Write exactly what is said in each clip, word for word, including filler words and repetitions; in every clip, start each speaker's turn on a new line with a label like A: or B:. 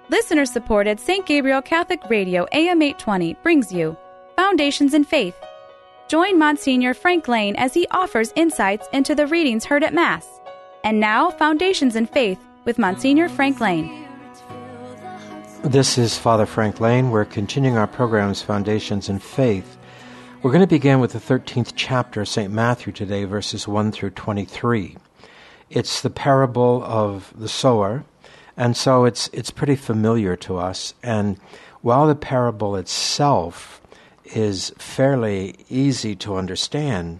A: Listener-supported Saint Gabriel Catholic Radio A M eight twenty brings you Foundations in Faith. Join Monsignor Frank Lane as he offers insights into the readings heard at Mass. And now, Foundations in Faith with Monsignor Frank Lane.
B: This is Father Frank Lane. We're continuing our programs, Foundations in Faith. We're going to begin with the thirteenth chapter of Saint Matthew today, verses one through twenty-three. It's the parable of the sower, and so it's it's pretty familiar to us. And while the parable itself is fairly easy to understand,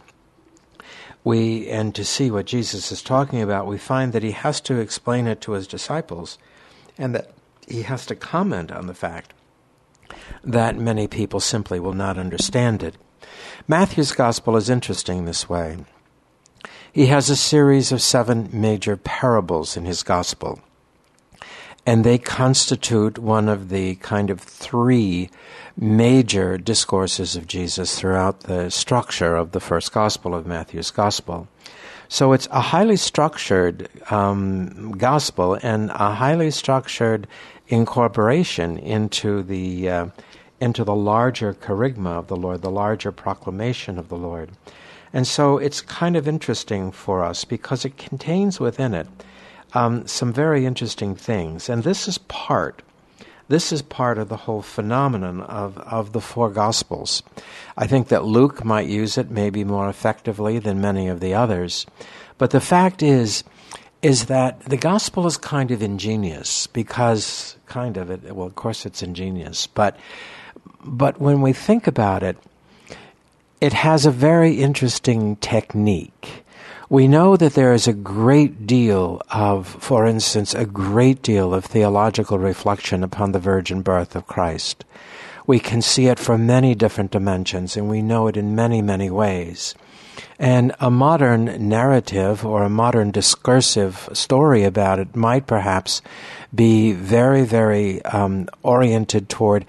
B: we and to see what Jesus is talking about, we find that he has to explain it to his disciples, and that he has to comment on the fact that many people simply will not understand it. Matthew's gospel is interesting this way. He has a series of seven major parables in his gospel, and they constitute one of the kind of three major discourses of Jesus throughout the structure of the first gospel of Matthew's gospel. So it's a highly structured um, gospel and a highly structured incorporation into the uh, into the larger kerygma of the Lord, the larger proclamation of the Lord. And so it's kind of interesting for us because it contains within it um, some very interesting things. And this is part, this is part of the whole phenomenon of, of the four Gospels. I think that Luke might use it maybe more effectively than many of the others. But the fact is, is that the Gospel is kind of ingenious because, kind of, it, well, of course it's ingenious, but But when we think about it, it has a very interesting technique. We know that there is a great deal of, for instance, a great deal of theological reflection upon the virgin birth of Christ. We can see it from many different dimensions, and we know it in many, many ways. And a modern narrative or a modern discursive story about it might perhaps be very, very um, oriented toward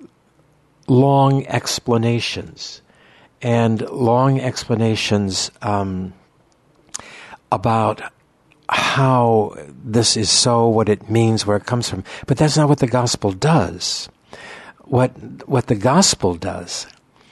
B: long explanations, and long explanations um, about how this is so, what it means, where it comes from. But that's not what the gospel does. What what the gospel does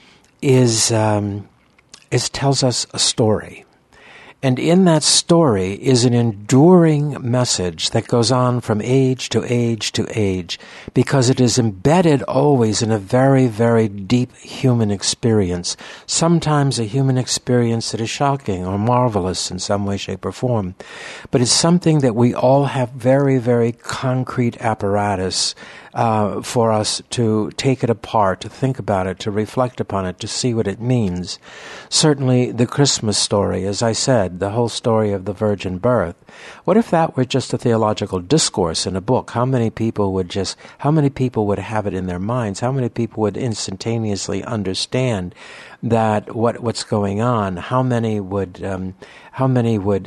B: is um, is tells us a story. And in that story is an enduring message that goes on from age to age to age, because it is embedded always in a very, very deep human experience, sometimes a human experience that is shocking or marvelous in some way, shape, or form. But it's something that we all have very, very concrete apparatus uh, for us to take it apart, to think about it, to reflect upon it, to see what it means. Certainly the Christmas story, as I said, the whole story of the virgin birth. What if that were just a theological discourse in a book? How many people would just, how many people would have it in their minds? How many people would instantaneously understand that what what's going on? How many would, um, how many would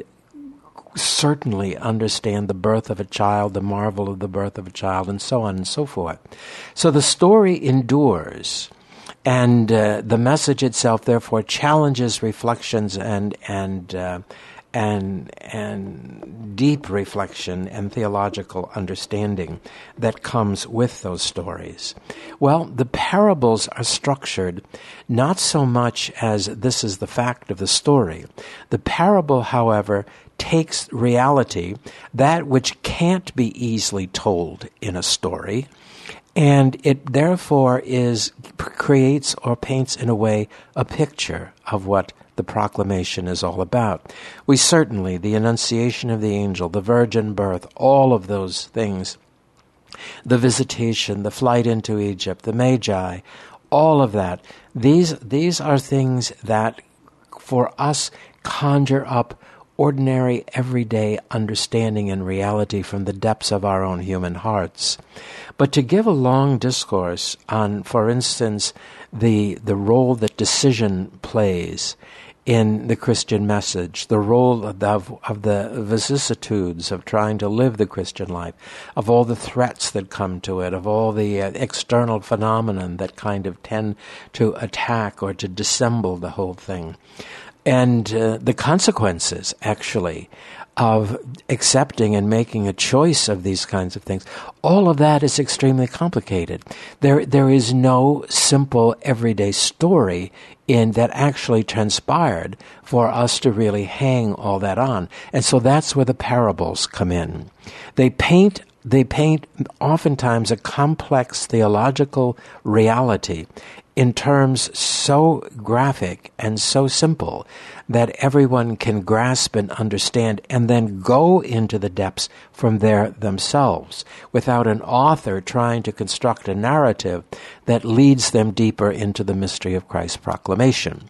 B: certainly understand the birth of a child, the marvel of the birth of a child, and so on and so forth? So the story endures. And uh, the message itself, therefore, challenges reflections and and uh, and and deep reflection and theological understanding that comes with those stories. Well, the parables are structured not so much as this is the fact of the story. The parable, however, takes reality, that which can't be easily told in a story, and it therefore is creates or paints in a way a picture of what the proclamation is all about. We certainly, the Annunciation of the angel, the virgin birth, all of those things, the visitation, the flight into Egypt, the Magi, all of that, these these are things that for us conjure up ordinary, everyday understanding and reality from the depths of our own human hearts. But to give a long discourse on, for instance, the the role that decision plays in the Christian message, the role of the, of the vicissitudes of trying to live the Christian life, of all the threats that come to it, of all the uh, external phenomenon that kind of tend to attack or to dissemble the whole thing. And uh, the consequences, actually, of accepting and making a choice of these kinds of things, all of that is extremely complicated. There, there is no simple everyday story in that actually transpired for us to really hang all that on. And so that's where the parables come in. They paint They paint oftentimes a complex theological reality in terms so graphic and so simple that everyone can grasp and understand and then go into the depths from there themselves without an author trying to construct a narrative that leads them deeper into the mystery of Christ's proclamation.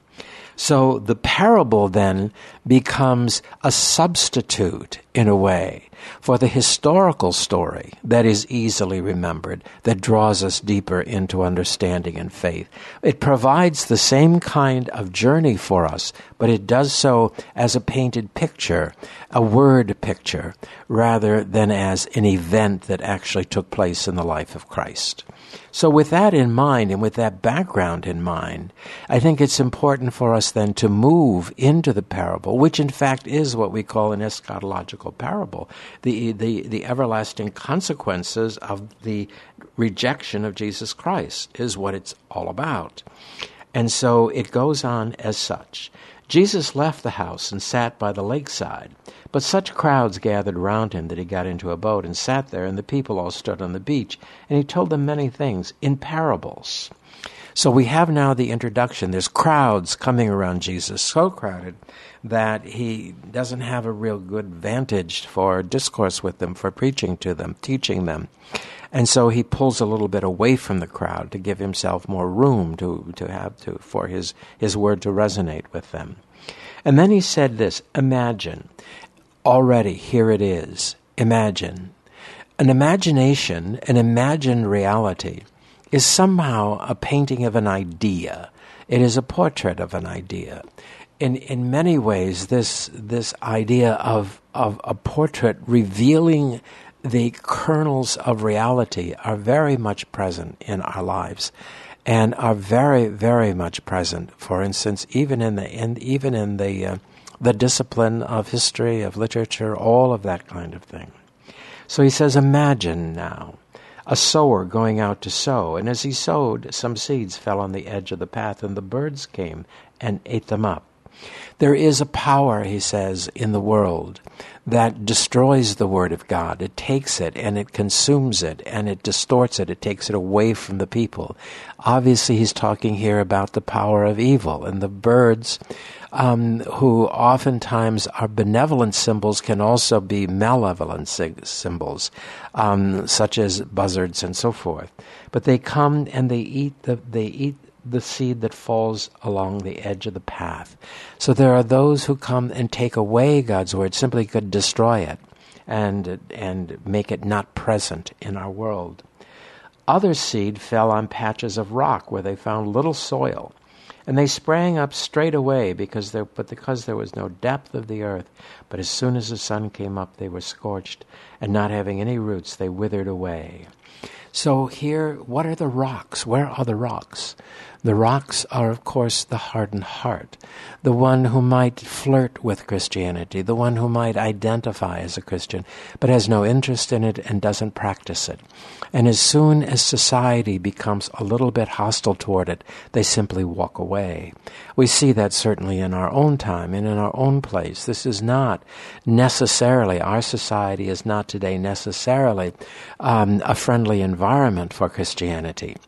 B: So the parable then becomes a substitute, in a way, for the historical story that is easily remembered, that draws us deeper into understanding and faith. It provides the same kind of journey for us, but it does so as a painted picture, a word picture, rather than as an event that actually took place in the life of Christ. So with that in mind, and with that background in mind, I think it's important for us then to move into the parable, which in fact is what we call an eschatological parable, the, the, the everlasting consequences of the rejection of Jesus Christ is what it's all about. And so it goes on as such. Jesus left the house and sat by the lakeside, but such crowds gathered round him that he got into a boat and sat there, and the people all stood on the beach, and he told them many things in parables. So we have now the introduction. There's crowds coming around Jesus, so crowded that he doesn't have a real good vantage for discourse with them, for preaching to them, teaching them. And so he pulls a little bit away from the crowd to give himself more room to, to have to, for his, his word to resonate with them. And then he said this, imagine, already here it is, imagine. An imagination, an imagined reality, is somehow a painting of an idea. It is a portrait of an idea. In in many ways, this this idea of of a portrait revealing the kernels of reality are very much present in our lives, and are very, very much present. For instance, even in the in, even in the uh, the discipline of history, of literature, all of that kind of thing. So he says, imagine now a sower going out to sow, and as he sowed, some seeds fell on the edge of the path, and the birds came and ate them up. There is a power, he says, in the world that destroys the Word of God. It takes it and it consumes it and it distorts it. It takes it away from the people. Obviously, he's talking here about the power of evil, and the birds, um, who oftentimes are benevolent symbols, can also be malevolent symbols, um, such as buzzards and so forth. But they come and they eat the they eat. the seed that falls along the edge of the path. So there are those who come and take away God's word, simply could destroy it and and make it not present in our world. Other seed fell on patches of rock where they found little soil, and they sprang up straight away because there but because there was no depth of the earth. But as soon as the sun came up, they were scorched, and not having any roots, they withered away. So here, what are the rocks? Where are the rocks? The rocks are, of course, the hardened heart, the one who might flirt with Christianity, the one who might identify as a Christian, but has no interest in it and doesn't practice it. And as soon as society becomes a little bit hostile toward it, they simply walk away. We see that certainly in our own time and in our own place. This is not necessarily, our society is not today necessarily um, a friendly environment for Christianity.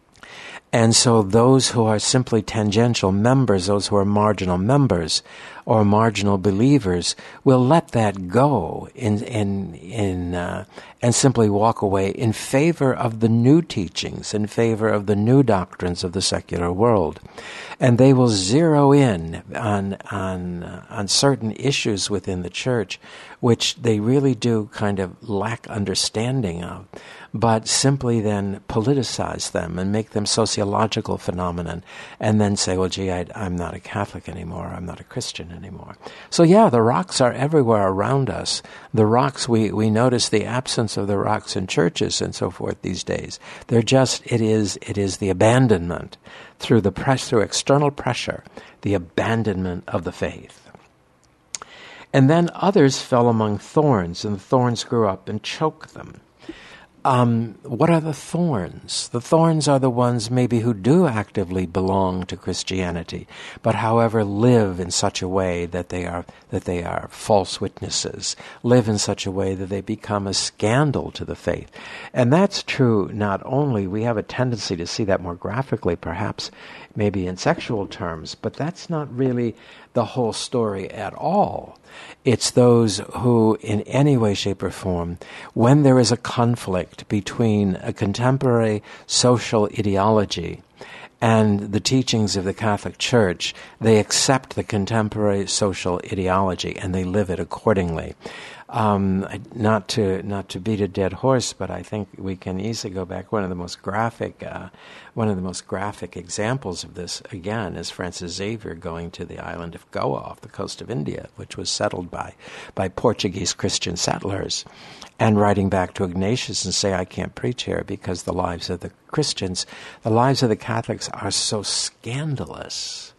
B: And so those who are simply tangential members, those who are marginal members or marginal believers, will let that go in in in uh, and simply walk away in favor of the new teachings, in favor of the new doctrines of the secular world, and they will zero in on on uh, on certain issues within the church, which they really do kind of lack understanding of, but simply then politicize them and make them sociological phenomenon, and then say, well, gee, I, I'm not a Catholic anymore, I'm not a Christian anymore. So yeah, the rocks are everywhere around us. The rocks, we, we notice the absence of the rocks in churches and so forth these days. They're just, it is, it is the abandonment through the press, through external pressure, the abandonment of the faith. And then others fell among thorns, and the thorns grew up and choked them. Um, what are the thorns? The thorns are the ones maybe who do actively belong to Christianity, but however live in such a way that they are that they are false witnesses, live in such a way that they become a scandal to the faith. And that's true not only, we have a tendency to see that more graphically, perhaps maybe in sexual terms, but that's not really the whole story at all. It's those who, in any way, shape, or form, when there is a conflict between a contemporary social ideology and the teachings of the Catholic Church, they accept the contemporary social ideology and they live it accordingly. Um, not to not to beat a dead horse, but I think we can easily go back. One of the most graphic, uh, one of the most graphic examples of this, again, is Francis Xavier going to the island of Goa off the coast of India, which was settled by by Portuguese Christian settlers, and writing back to Ignatius and say, "I can't preach here because the lives of the Christians, the lives of the Catholics, are so scandalous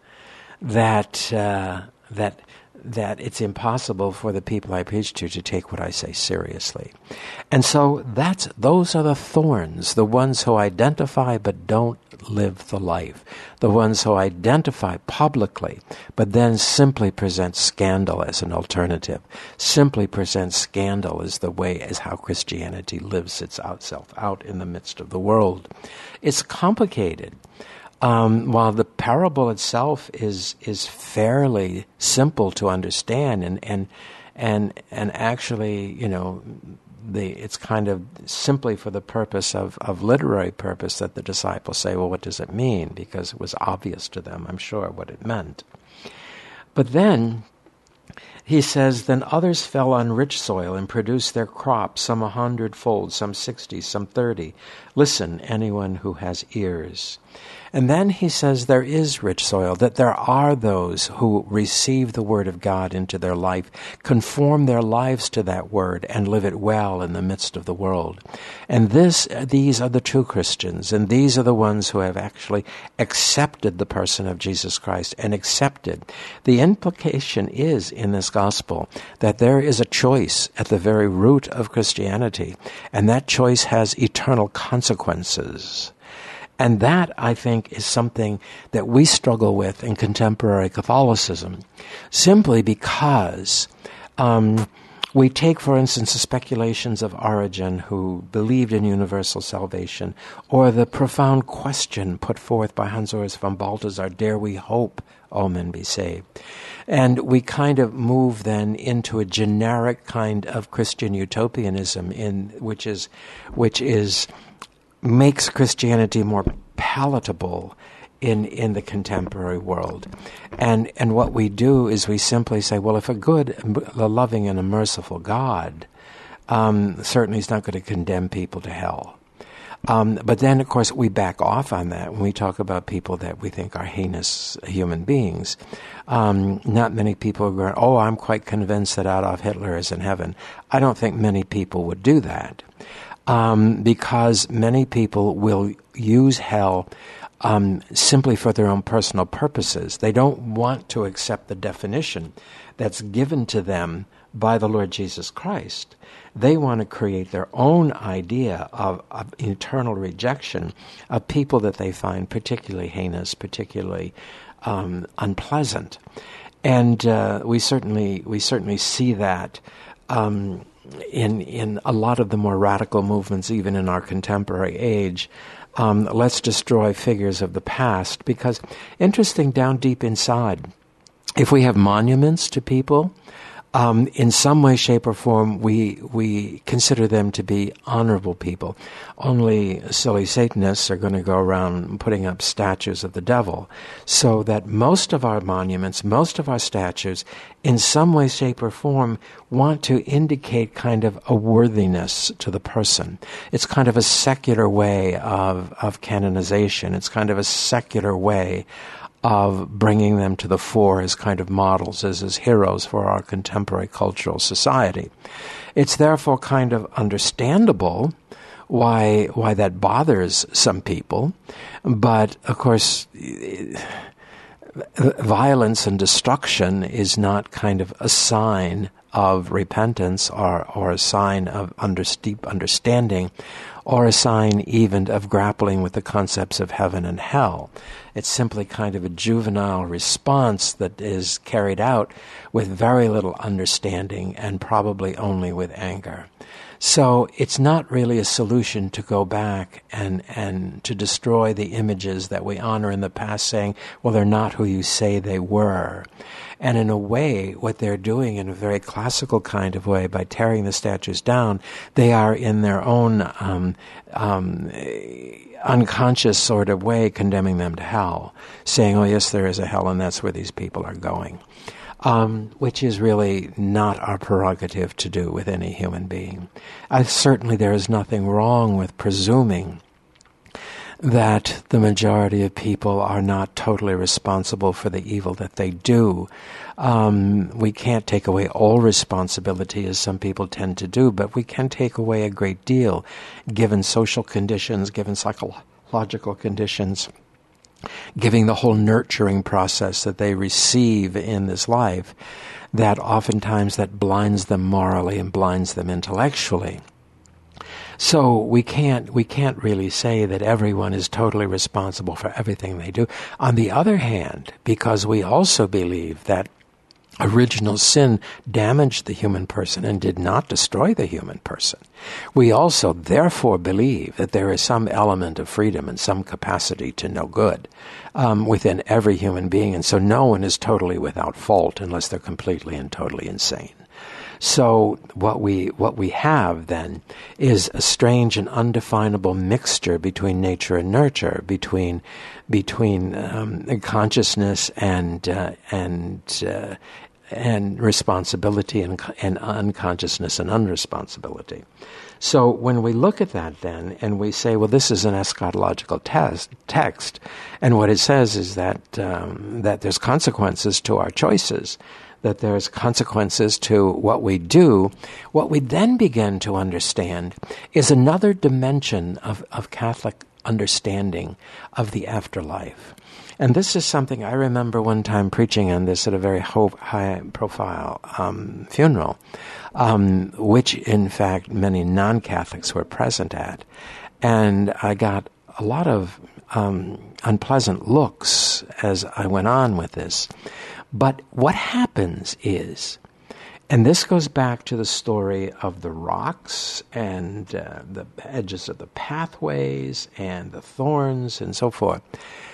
B: that uh, that." that it's impossible for the people I preach to to take what I say seriously." And so that's those are the thorns, the ones who identify but don't live the life, the ones who identify publicly but then simply present scandal as an alternative, simply present scandal as the way, as how Christianity lives itself out in the midst of the world. It's complicated. Um, while the parable itself is is fairly simple to understand, and and and and actually, you know, the it's kind of simply for the purpose of, of literary purpose that the disciples say, well, what does it mean? Because it was obvious to them, I'm sure, what it meant. But then he says, then others fell on rich soil and produced their crop, some a hundredfold, some sixty, some thirty. Listen, anyone who has ears. And then he says there is rich soil, that there are those who receive the word of God into their life, conform their lives to that word, and live it well in the midst of the world. And this, these are the true Christians, and these are the ones who have actually accepted the person of Jesus Christ and accepted. The implication is in this gospel that there is a choice at the very root of Christianity, and that choice has eternal consequences. And that, I think, is something that we struggle with in contemporary Catholicism, simply because um, we take, for instance, the speculations of Origen, who believed in universal salvation, or the profound question put forth by Hans Urs von Balthasar, dare we hope all men be saved? And we kind of move then into a generic kind of Christian utopianism, in which is, which is makes Christianity more palatable in in the contemporary world. And and what we do is we simply say, well, if a good, a loving and a merciful God um, certainly is not going to condemn people to hell. Um, but then, of course, we back off on that when we talk about people that we think are heinous human beings. Um, not many people are going, oh, I'm quite convinced that Adolf Hitler is in heaven. I don't think many people would do that. Um, because many people will use hell um, simply for their own personal purposes. They don't want to accept the definition that's given to them by the Lord Jesus Christ. They want to create their own idea of, of eternal rejection of people that they find particularly heinous, particularly um, unpleasant. And uh, we certainly we certainly see that Um, in in a lot of the more radical movements, even in our contemporary age. Um, let's destroy figures of the past, because interesting, down deep inside, if we have monuments to people, um, in some way, shape, or form, we we consider them to be honorable people. Only silly Satanists are going to go around putting up statues of the devil, so that most of our monuments, most of our statues, in some way, shape, or form, want to indicate kind of a worthiness to the person. It's kind of a secular way of, of canonization. It's kind of a secular way of bringing them to the fore as kind of models, as, as heroes for our contemporary cultural society. It's therefore kind of understandable why why that bothers some people, but of course, violence and destruction is not kind of a sign of repentance or, or a sign of under, deep understanding or a sign even of grappling with the concepts of heaven and hell. It's simply kind of a juvenile response that is carried out with very little understanding and probably only with anger. So it's not really a solution to go back and, and to destroy the images that we honor in the past, saying, well, they're not who you say they were. And in a way, what they're doing in a very classical kind of way, by tearing the statues down, they are in their own um, um, unconscious sort of way condemning them to hell, saying, oh, yes, there is a hell, and that's where these people are going. Um, which is really not our prerogative to do with any human being. Uh, certainly there is nothing wrong with presuming that the majority of people are not totally responsible for the evil that they do. Um, we can't take away all responsibility, as some people tend to do, but we can take away a great deal, given social conditions, given psychological conditions, giving the whole nurturing process that they receive in this life, that oftentimes that blinds them morally and blinds them intellectually. So we can't we can't really say that everyone is totally responsible for everything they do. On the other hand, because we also believe that original sin damaged the human person and did not destroy the human person, we also therefore believe that there is some element of freedom and some capacity to know good um, within every human being, and so no one is totally without fault unless they're completely and totally insane. So what we what we have then is a strange and undefinable mixture between nature and nurture, between between um, consciousness and uh, and uh, and responsibility and, and unconsciousness and unresponsibility. So when we look at that then and we say, well, this is an eschatological test, text, and what it says is that um, that there's consequences to our choices, that there's consequences to what we do, what we then begin to understand is another dimension of, of Catholic understanding of the afterlife. And this is something I remember one time preaching on this at a very high-profile um, funeral, um, which, in fact, many non-Catholics were present at. And I got a lot of um, unpleasant looks as I went on with this. But what happens is, and this goes back to the story of the rocks and uh, the edges of the pathways and the thorns and so forth,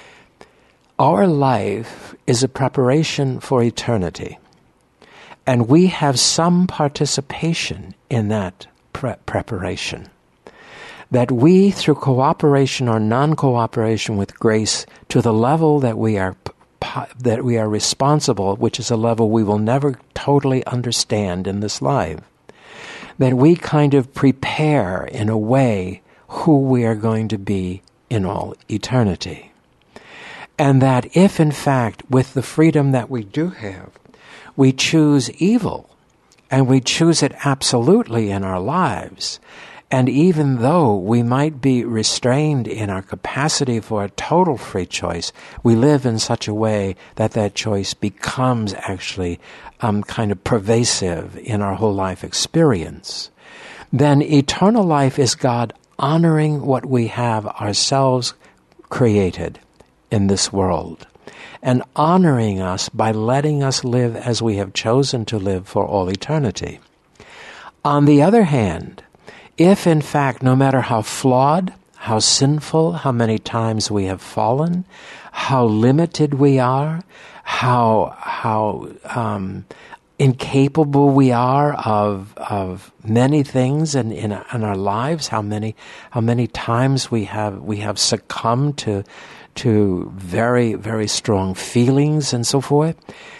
B: our life is a preparation for eternity, and we have some participation in that pre- preparation. That we, through cooperation or non-cooperation with grace, to the level that we are that we are responsible, which is a level we will never totally understand in this life, that we kind of prepare in a way who we are going to be in all eternity. And that if, in fact, with the freedom that we do have, we choose evil, and we choose it absolutely in our lives, and even though we might be restrained in our capacity for a total free choice, we live in such a way that that choice becomes actually um, kind of pervasive in our whole life experience. Then eternal life is God honoring what we have ourselves created in this world, and honoring us by letting us live as we have chosen to live for all eternity. On the other hand, if in fact, no matter how flawed, how sinful, how many times we have fallen, how limited we are, how how um, incapable we are of of many things in, in in our lives, how many how many times we have we have succumbed to to very, very strong feelings and so forth,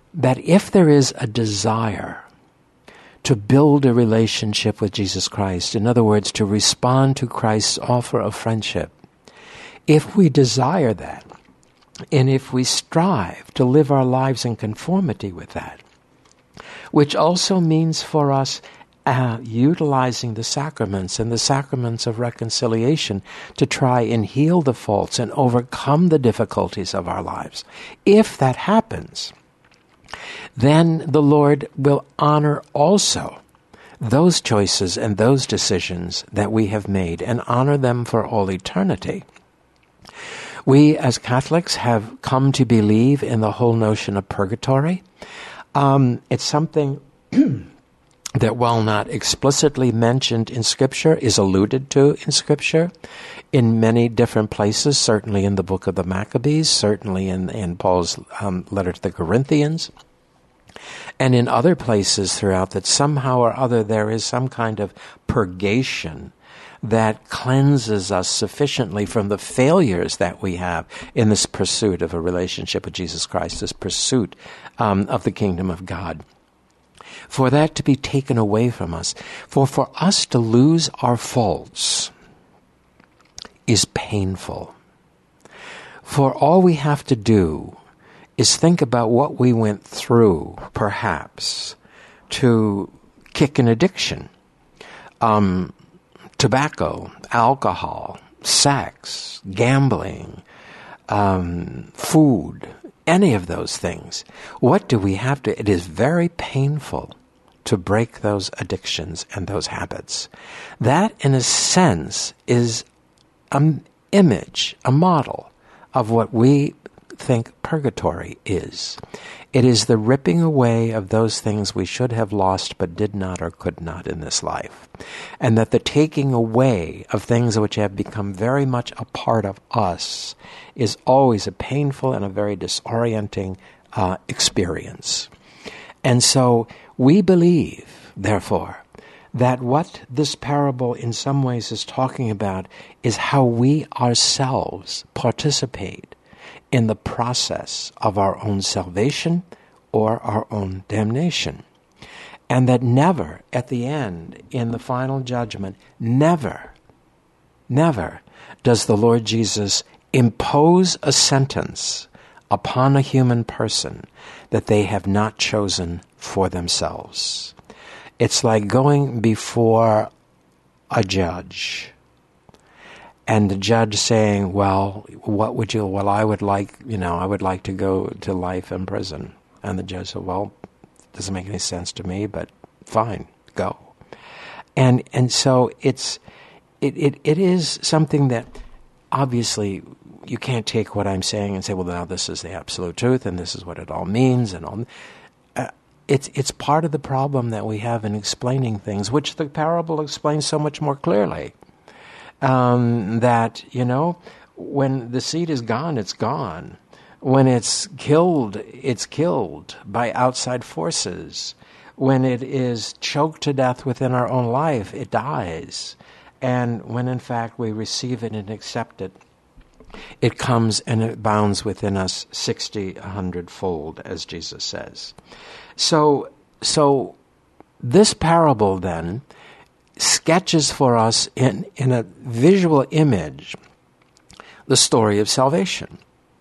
B: that if there is a desire to build a relationship with Jesus Christ, in other words, to respond to Christ's offer of friendship, if we desire that, and if we strive to live our lives in conformity with that, which also means for us uh, utilizing the sacraments and the sacraments of reconciliation to try and heal the faults and overcome the difficulties of our lives. If that happens, then the Lord will honor also those choices and those decisions that we have made and honor them for all eternity. We as Catholics have come to believe in the whole notion of purgatory. Um, it's something that, while not explicitly mentioned in Scripture, is alluded to in Scripture in many different places, certainly in the book of the Maccabees, certainly in, in Paul's um, letter to the Corinthians, and in other places throughout, that somehow or other there is some kind of purgation that cleanses us sufficiently from the failures that we have in this pursuit of a relationship with Jesus Christ, this pursuit um, of the kingdom of God. For that to be taken away from us, for for us to lose our faults is painful. For all we have to do is think about what we went through, perhaps, to kick an addiction. Um, tobacco, alcohol, sex, gambling, um, food, any of those things. What do we have to... It is very painful to break those addictions and those habits. That, in a sense, is an image, a model of what we think purgatory is. It is the ripping away of those things we should have lost but did not or could not in this life. And that the taking away of things which have become very much a part of us is always a painful and a very disorienting uh, experience. And so we believe, therefore, that what this parable in some ways is talking about is how we ourselves participate in the process of our own salvation or our own damnation. And that never, at the end, in the final judgment, never, never does the Lord Jesus impose a sentence upon a human person that they have not chosen for themselves. It's like going before a judge, and the judge saying, well, what would you, well, I would like, you know, I would like to go to life in prison. And the judge said, well, it doesn't make any sense to me, but fine, go. And and so it's, it, it, it is something that obviously you can't take what I'm saying and say, well, now this is the absolute truth and this is what it all means and all. Uh, it's, it's part of the problem that we have in explaining things, which the parable explains so much more clearly. Um, that, you know, when the seed is gone, it's gone. When it's killed, it's killed by outside forces. When it is choked to death within our own life, it dies. And when, in fact, we receive it and accept it, it comes and it bounds within us sixty, a hundredfold, as Jesus says. So, so this parable, then, sketches for us in, in a visual image the story of salvation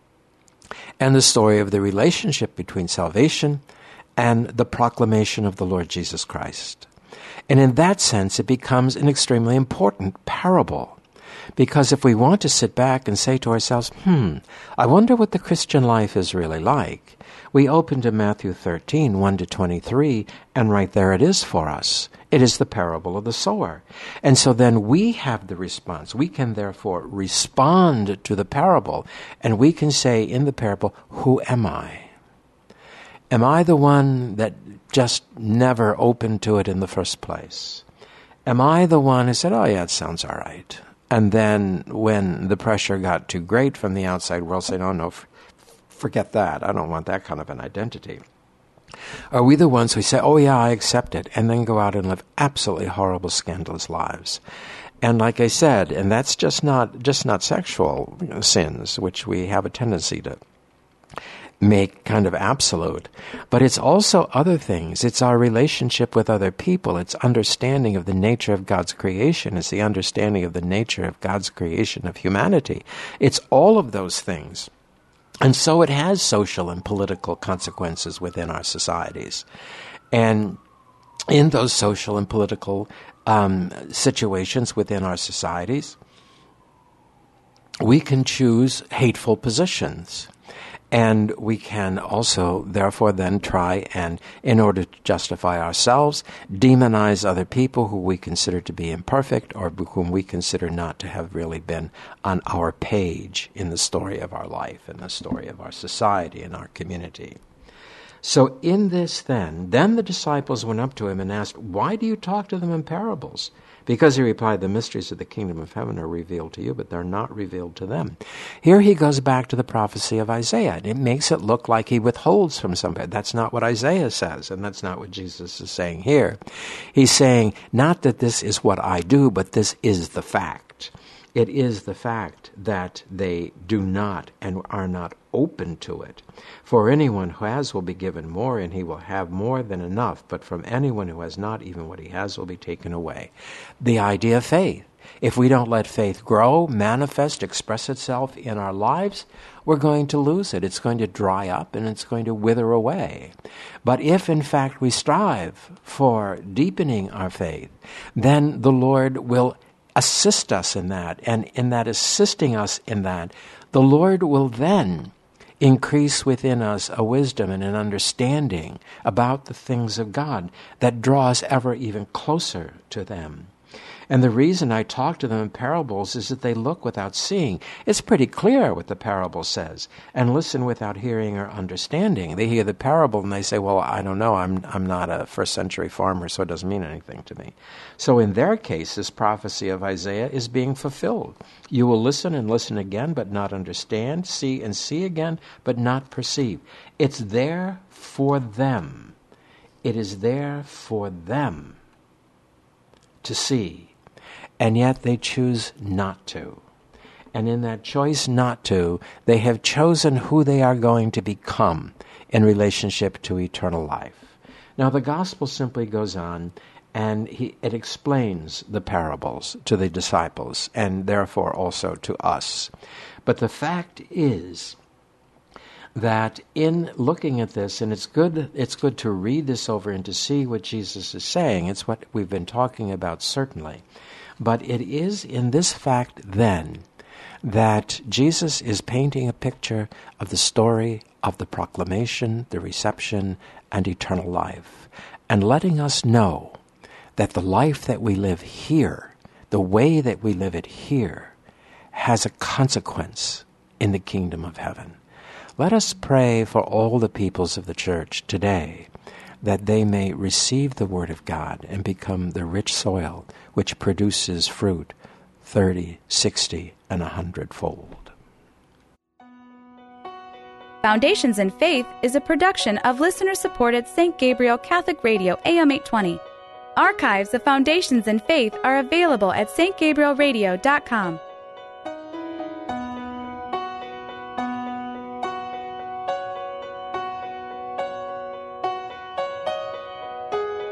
B: and the story of the relationship between salvation and the proclamation of the Lord Jesus Christ. And in that sense, it becomes an extremely important parable. Because if we want to sit back and say to ourselves, hmm, I wonder what the Christian life is really like, we open to Matthew thirteen, one to twenty-three, and right there it is for us. It is the parable of the sower. And so then we have the response. We can therefore respond to the parable, and we can say in the parable, who am I? Am I the one that just never opened to it in the first place? Am I the one who said, oh yeah, it sounds all right? And then when the pressure got too great from the outside world, said, oh no, f- forget that. I don't want that kind of an identity. Are we the ones who say, oh yeah, I accept it, and then go out and live absolutely horrible, scandalous lives? And like I said, and that's just not just not sexual you know, sins, which we have a tendency to make kind of absolute, but it's also other things. It's our relationship with other people. It's understanding of the nature of God's creation. It's the understanding of the nature of God's creation of humanity. It's all of those things. And so it has social and political consequences within our societies. And in those social and political um, situations within our societies, we can choose hateful positions. And we can also, therefore, then try and, in order to justify ourselves, demonize other people who we consider to be imperfect or whom we consider not to have really been on our page in the story of our life, in the story of our society, in our community. So in this then, then the disciples went up to him and asked, "Why do you talk to them in parables?" Because he replied, "The mysteries of the kingdom of heaven are revealed to you, but they're not revealed to them." Here he goes back to the prophecy of Isaiah, and it makes it look like he withholds from somebody. That's not what Isaiah says, and that's not what Jesus is saying here. He's saying, not that this is what I do, but this is the fact. It is the fact that they do not and are not open to it. For anyone who has will be given more, and he will have more than enough. But from anyone who has not, even what he has will be taken away. The idea of faith. If we don't let faith grow, manifest, express itself in our lives, we're going to lose it. It's going to dry up and it's going to wither away. But if, in fact, we strive for deepening our faith, then the Lord will assist us in that. And in that assisting us in that, the Lord will then increase within us a wisdom and an understanding about the things of God that draw us ever even closer to them. And the reason I talk to them in parables is that they look without seeing. It's pretty clear what the parable says. And listen without hearing or understanding. They hear the parable and they say, well, I don't know, I'm I'm not a first century farmer, so it doesn't mean anything to me. So in their case, this prophecy of Isaiah is being fulfilled. You will listen and listen again, but not understand, see and see again, but not perceive. It's there for them. It is there for them to see. And yet they choose not to. And in that choice not to, they have chosen who they are going to become in relationship to eternal life. Now the gospel simply goes on, and he, it explains the parables to the disciples, and therefore also to us. But the fact is that in looking at this, and it's good it's good to read this over and to see what Jesus is saying. It's what we've been talking about, certainly. But it is in this fact, then, that Jesus is painting a picture of the story of the proclamation, the reception, and eternal life, and letting us know that the life that we live here, the way that we live it here, has a consequence in the kingdom of heaven. Let us pray for all the peoples of the church today, that they may receive the word of God and become the rich soil which produces fruit thirty, sixty, and a hundredfold.
A: Foundations in Faith is a production of listener-supported Saint Gabriel Catholic Radio A M eight twenty. Archives of Foundations in Faith are available at s t gabriel radio dot com.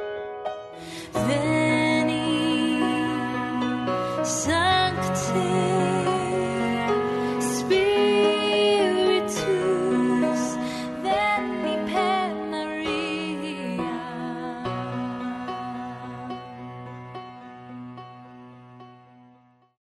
C: Veni, Sancte